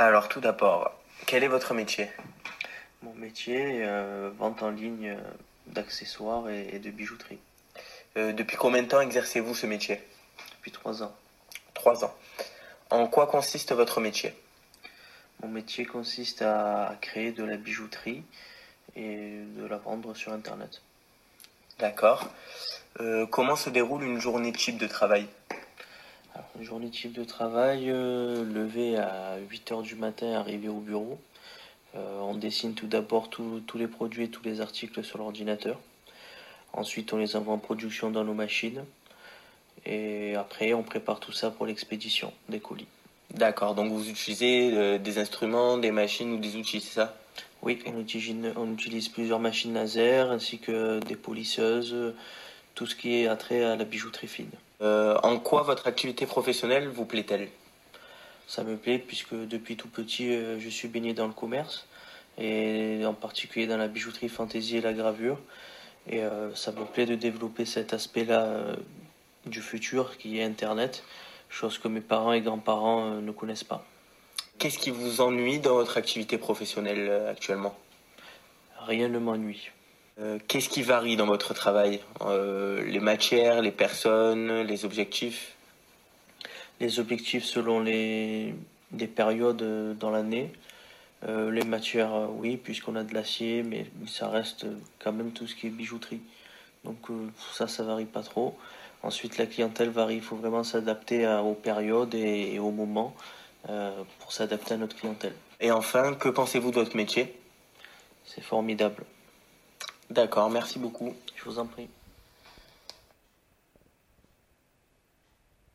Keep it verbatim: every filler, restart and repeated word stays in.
Alors tout d'abord, quel est votre métier? Mon métier, euh, vente en ligne euh, d'accessoires et, et de bijouterie. Euh, depuis combien de temps exercez-vous ce métier? Depuis trois ans. Trois ans. En quoi consiste votre métier? Mon métier consiste à, à créer de la bijouterie et de la vendre sur Internet. D'accord. Euh, comment se déroule une journée type de travail? Alors, une journée type de travail, euh, lever à huit heures du matin, arriver au bureau. Euh, on dessine tout d'abord tous tous les produits et tous les articles sur l'ordinateur. Ensuite, on les envoie en production dans nos machines. Et après, on prépare tout ça pour l'expédition des colis. D'accord, donc vous utilisez euh, des instruments, des machines ou des outils, c'est ça? Oui, on utilise, on utilise plusieurs machines laser ainsi que des polisseuses, tout ce qui est attrait à la bijouterie fine. Euh, en quoi votre activité professionnelle vous plaît-elle? Ça me plaît puisque depuis tout petit, euh, je suis baigné dans le commerce et en particulier dans la bijouterie fantaisie et la gravure. Et euh, ça me plaît de développer cet aspect-là euh, du futur qui est Internet, chose que mes parents et grands-parents euh, ne connaissent pas. Qu'est-ce qui vous ennuie dans votre activité professionnelle euh, actuellement? Rien ne m'ennuie. Euh, qu'est-ce qui varie dans votre travail? Euh, les matières, les personnes, les objectifs? Les objectifs selon les, les périodes euh, dans l'année. Euh, les matières, euh, oui, puisqu'on a de l'acier, mais ça reste quand même tout ce qui est bijouterie. Donc euh, ça, ça varie pas trop. Ensuite, la clientèle varie. Il faut vraiment s'adapter à- aux périodes et, et aux moments euh, pour s'adapter à notre clientèle. Et enfin, que pensez-vous de votre métier? C'est formidable. D'accord, merci beaucoup. Je vous en prie.